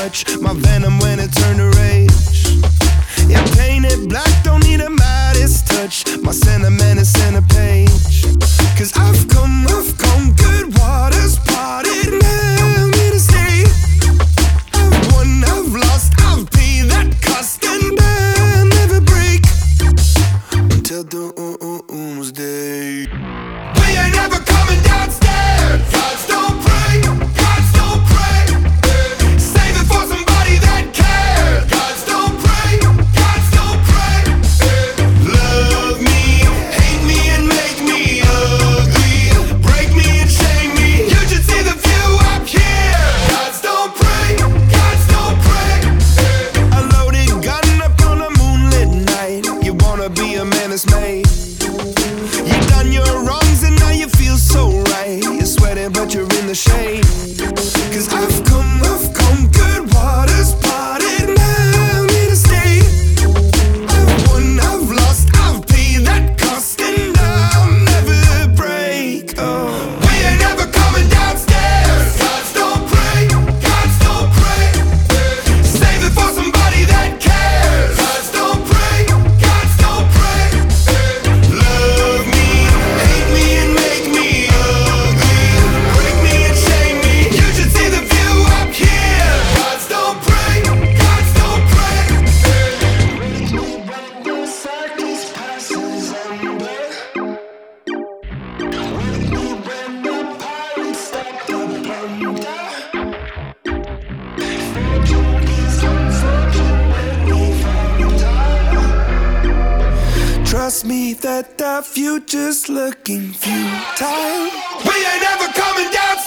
touch, my venom when it turned to rage. Yeah, painted black, don't need a Midas touch, my sentiment is center page. Cause I've come good waters parted, now need to stay. I've won, I've lost, I've paid that cost, and I'll never break until doomsday. We ain't never coming downstairs. Gods don't pray, gods don't pray. Save it for somebody that cares. Gods don't pray, gods don't pray. Love me, hate me and make me ugly. Break me and shame me. You should see the view up here. Gods don't pray, gods don't pray. A loaded gun up on a moonlit night. You wanna be a man that's made. You done your wrongs and now you feel so right. You're sweating but you're in the shade. Cause I've come good waters parted, now need to stay. I've won, I've lost, I've paid that cost, and I'll never break. Oh, we ain't never coming downstairs. Gods don't pray, gods don't pray. Save it for somebody that cares. Gods don't pray, gods don't pray. Love me, hate me and make me ugly. Break me and shame me. You should see the view up here. Gods don't pray, gods don't pray. When the circus passes under, when the pirates start to plunder, fortune is unfortunately found out. Trust me that the future's looking futile. We ain't never coming down.